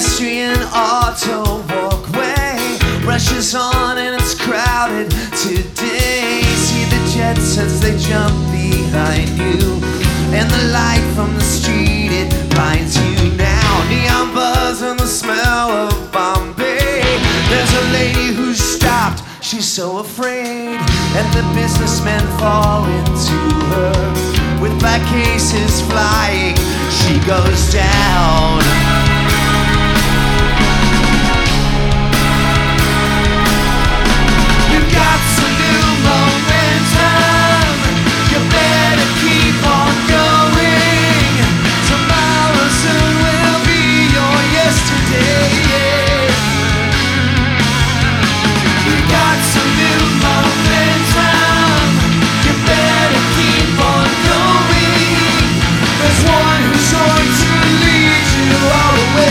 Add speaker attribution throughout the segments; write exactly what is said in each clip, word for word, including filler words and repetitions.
Speaker 1: pedestrian auto walkway rushes on and it's crowded today. See the jets as they jump behind you, and the light from the street, it binds you now. Neon buzz and the smell of Bombay. There's a lady who's stopped, she's so afraid, and the businessmen fall into her. With black cases flying, she goes down. You got some new momentum, you better keep on going. Tomorrow soon will be your yesterday. You got some new momentum, you better keep on going. There's one who's going to lead you all the way.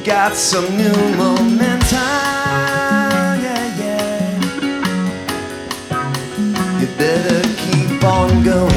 Speaker 1: got some new momentum, yeah, yeah. You better keep on going.